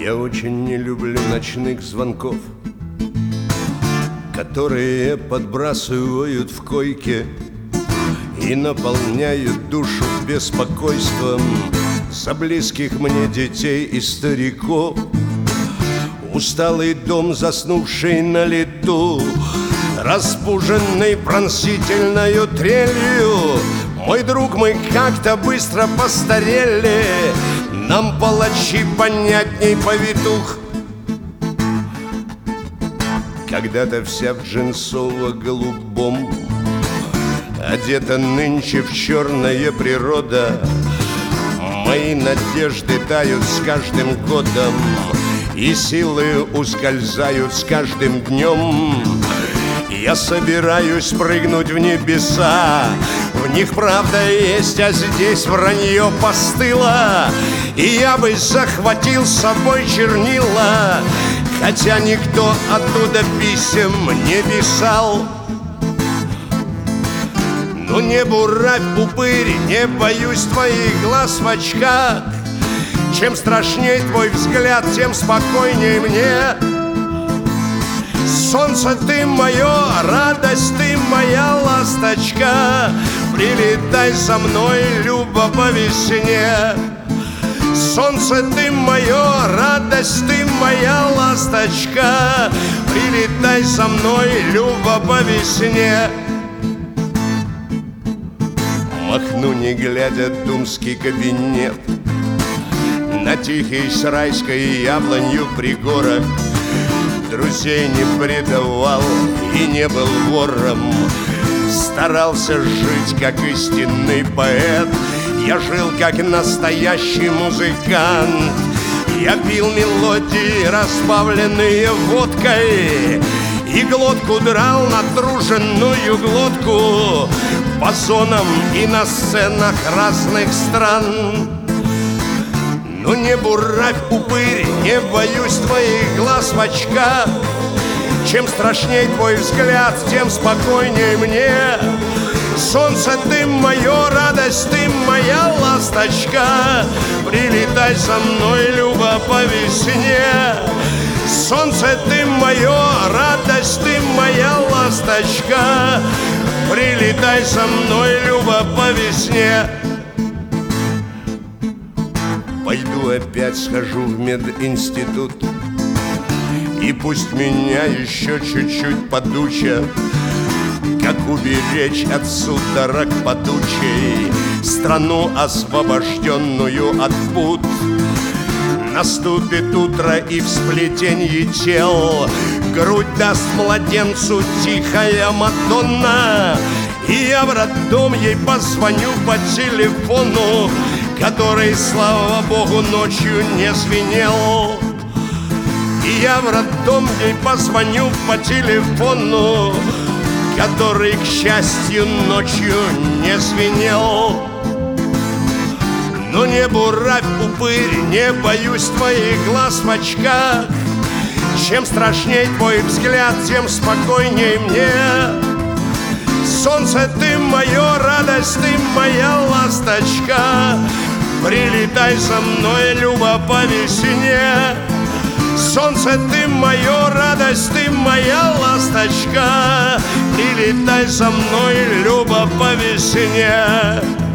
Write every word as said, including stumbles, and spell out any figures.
Я очень не люблю ночных звонков, которые подбрасывают в койке и наполняют душу беспокойством за близких мне детей и стариков. Усталый дом, заснувший на лету, разбуженный пронзительною трелью. Мой друг, мы как-то быстро постарели, нам палачи понятней повитух. Когда-то вся в джинсово-голубом, одета нынче в черная природа. Мои надежды тают с каждым годом, и силы ускользают с каждым днем. Я собираюсь прыгнуть в небеса, в них правда есть, а здесь вранье постыло. И я бы захватил с собой чернила, хотя никто оттуда писем не писал. Ну не буравь, упырь, не боюсь твоих глаз в очках. Чем страшней твой взгляд, тем спокойней мне. Солнце ты мое, радость ты моя ласточка, прилетай со мной, Люба, по весне. Солнце ты мое, радость ты моя ласточка, прилетай со мной, Люба, по весне. Махну, не глядя, думский кабинет на тихий с райской яблонью пригорок. Друзей не предавал и не был вором, старался жить, как истинный поэт. Я жил, как настоящий музыкант. Я пил мелодии, разбавленные водкой, и глотку драл, натруженную глотку, по зонам и на сценах разных стран. Ну не буравь, упырь, не боюсь твоих глаз в очках. Чем страшней твой взгляд, тем спокойней мне. Солнце ты мое, радость ты моя ласточка, прилетай со мной, Люба, по весне. Солнце ты мое, радость ты моя ласточка, прилетай со мной, Люба, по весне. Пойду опять схожу в мединститут, и пусть меня еще чуть-чуть подучат, как уберечь от судорог подучей страну, освобожденную от пут. Наступит утро, и в сплетенье тел грудь даст младенцу тихая Мадонна. И я в роддом ей позвоню по телефону, который, слава богу, ночью не звенел. И я в роддом ей позвоню по телефону, который, к счастью, ночью не звенел. Но не буравь, упырь, не боюсь твоих глаз в очках. Чем страшней твой взгляд, тем спокойней мне. Солнце ты мое, радость ты моя ласточка, прилетай со мной, Люба, по весне. Солнце ты мое, радость ты моя ласточка, прилетай со мной, Люба, по весне.